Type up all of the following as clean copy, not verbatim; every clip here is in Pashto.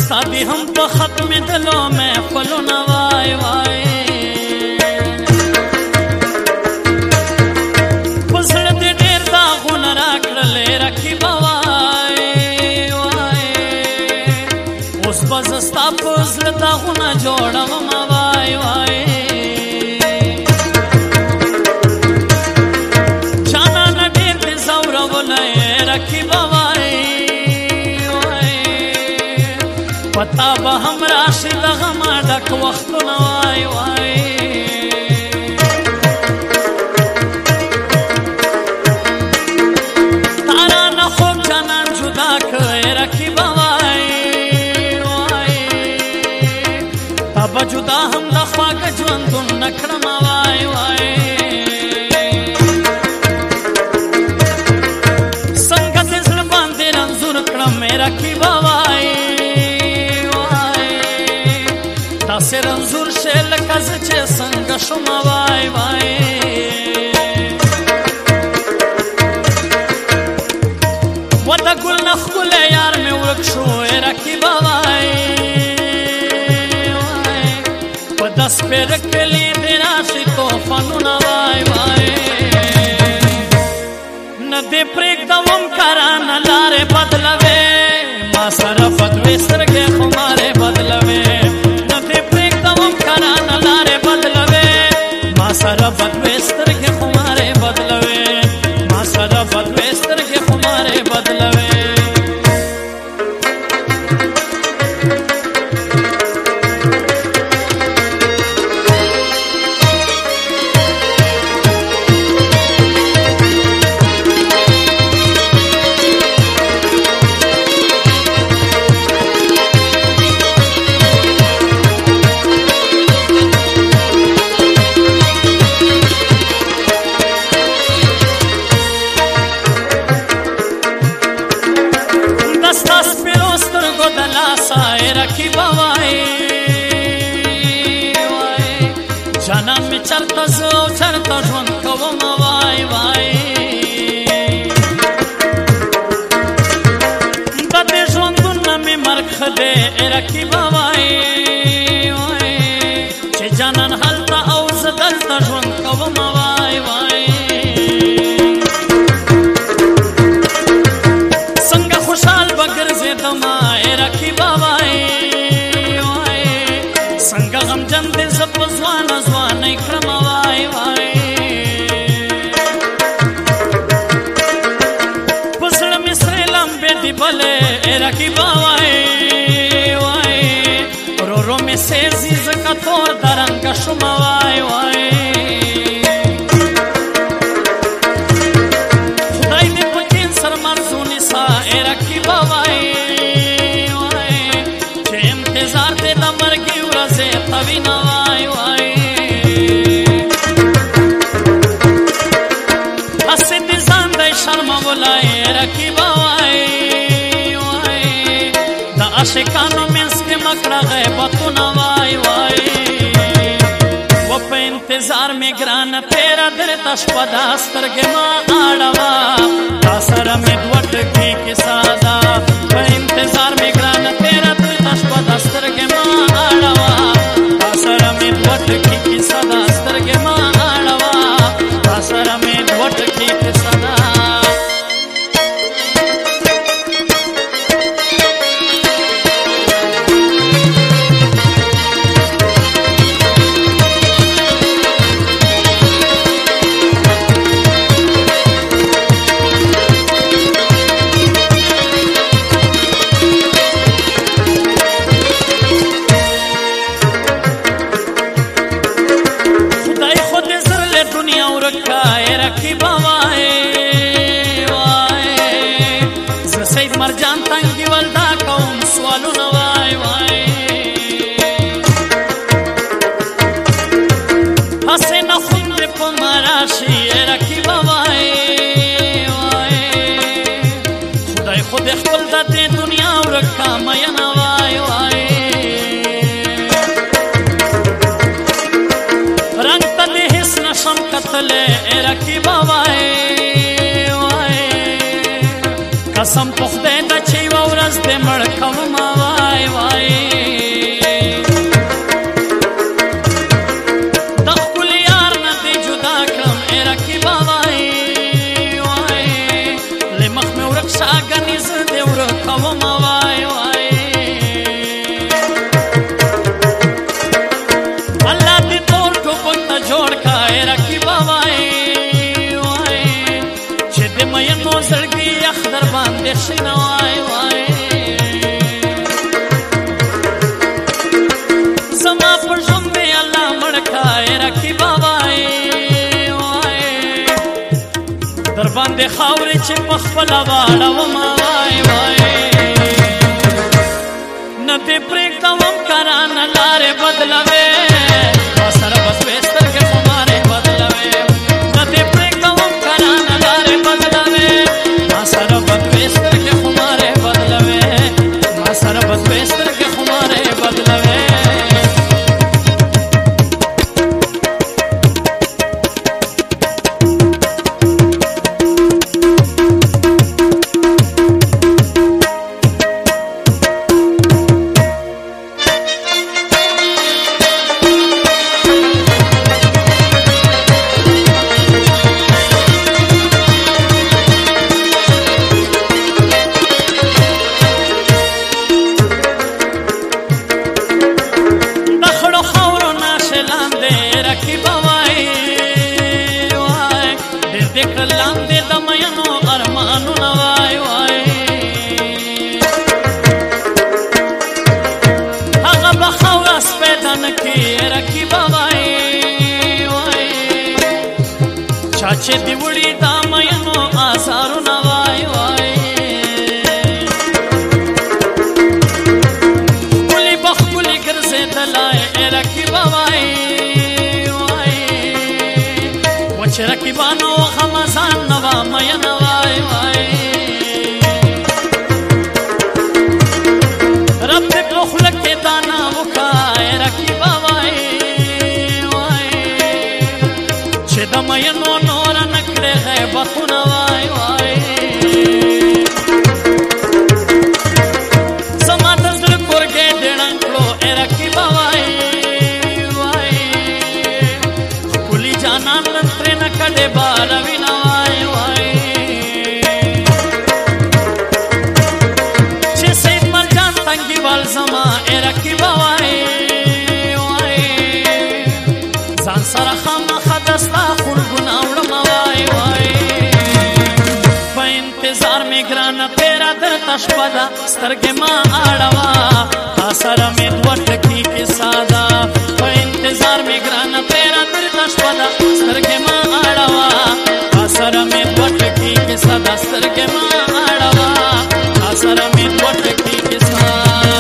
ستادی هم په ختم دلو محفلونه وای وای پزړه دې ډېر داغونه راکړلې رقیبه وای وای اوس به زه ستا په زړه داغونه جوړوم وای وای جانانه ډېر دې ځورولی رقیبه وای پتا به هم راشي د غمه ډک وختونه وای وای تا رانه خوب جانان جدا کړی رقیبه وای وای تا به جدا هم د خواږه ژوندون نه کړم وای وای څنګه دې زړه باندې رنځور کړم رقیبه وای داسې رنځور شې لکه زه چې څنګه شوم وای وای و د ګل نه ښکلی یار مې ورک شو رقیبه وای وای په دس پېره کلي دې راشي طوفانونه وای وای نه دې پرېږدوم کرانه لارې بدلوې ما سره فتوې سترګې خمارې بدلوې سره بدوې سترګې خمارې بدلوې ما سره بدوې سترګې خمارې بدلوې رقیبه وای وای جانان می چرته زه او چرته ژوند کوم وای وای د دې ژوندون نه مې مرګ ښه دی رقیبه وای وای چې جانان هلته او زه دلته ژوند کوم وای وای څنګه خوشحال به ګرځېدم رقیبه وای څنګه غمجن دې زه په ځوانه ځوانۍ کړم وای وای په زړه مې سرې لمبې دي بلې رقیبه وای وای ورو ورو مې سېزي ځکه تور د رنګه شوم وای وای خدای دې په کینسر مرز ونیسه رقیبه وای وای چې انتظار دې د مرګي ورځې طوینه وای وای هسې دې ځان دی شرمولی رقیبه وای وای د عاشقانو منځ کې مه کړه غیبتونه وای وای و په انتظار مې ګرانه تېره درته شپه دا سترګې مه اړوه تا سره مې دوه ټکي کیسه ده په انتظار مې ګرانه تېره درته شپه دا سترګې مه اړوه وټکی صدا سترګې ما اړوه تا سره مې وټکی صدا تیر شي نه وای وای زما پر ژوند مې الله مړ کړی رقیبه وای وای در باندې خاورې چې په خپله واړومه وای وای نه دې پرېږدوم کرانه لارې بدلوې ما سره به دوې سترګې خمارې بدلوې نه دې پرېږدوم کرانه لارې بدلوې ما سره به دوې سترګې خمارې بدلوې ما سره به دوې سترګې خمارې بدلوې چې دی وړي دا مینو آثارونه وای وای ښکلي به ښکلي ګرځېدلی رقیبه وای وای وچ رقیبانو غمزان نه وه مینه وای وای رب دې په خوله کې دانه وکړی رقیبه وای وای چې د مینو غیبتونه وای وای زما د زړه کورګې دې ړنګ کړو ای رقیبه وای وای ښکلي جانان نن ترېنه کډې باروینه وای وای چې سید مرجان تنګیوال زما ای رقیبه وای وای ځان سره خامخا د ستا خلګونه وړمه وای وای ګرانه تیرا درته شپه ده سترګې ما اړوه تا سره مې دوه ټکي کیسه ده په انتظار مې ګرانه تیرا درته شپه ده سترګې ما اړوه تا سره مې دوه ټکي کیسه ده سترګې ما اړوه تا سره مې دوه ټکي کیسه ده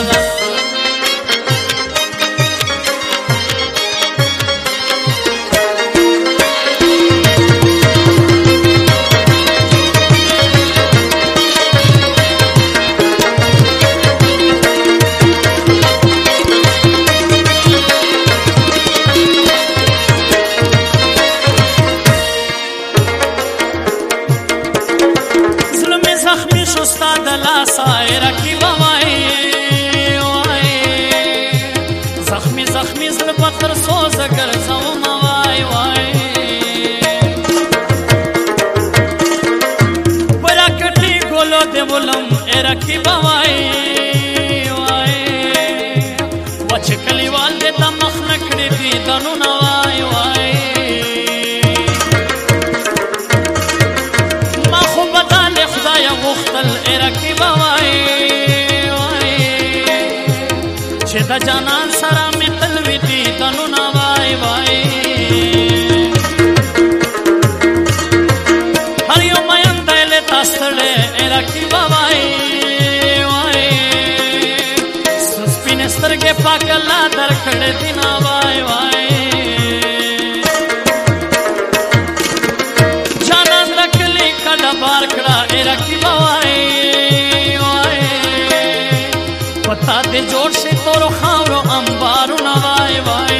رقیبه وای وای زخمی زخمی زړه په تر سوزه ګرځوم وای وای بلا کټي ګولو دې ولم رقیبه وای وای وچ کلیوال دې د مخ نکړې دي دنونه وای وای ما خو بدل خدای غوښتل رقیبه وای وای چې د جانان سره مې تل وي دیدنونه وای وای هر یو مین دی له تا ستړی رقیبه وای وای سپینې سترګې پاک الله درکړې دي نه وای وای جانان د کلي کډه بار کړه رقیبه وای پتا دې جوړ شي تور خاورو انبارونه وای وای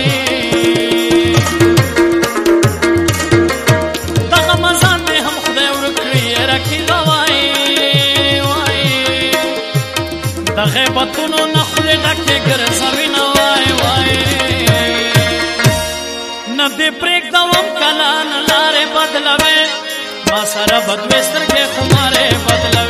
دغه مزان دې هم خدای ورکړي رقیبه وای وای د غیبتونو نه خولې ډکې ګرځوینه وای وای نه دې پرېږدوم کله نه لارې بدلوې ما سره به دوې سترګې خمارې بدلوې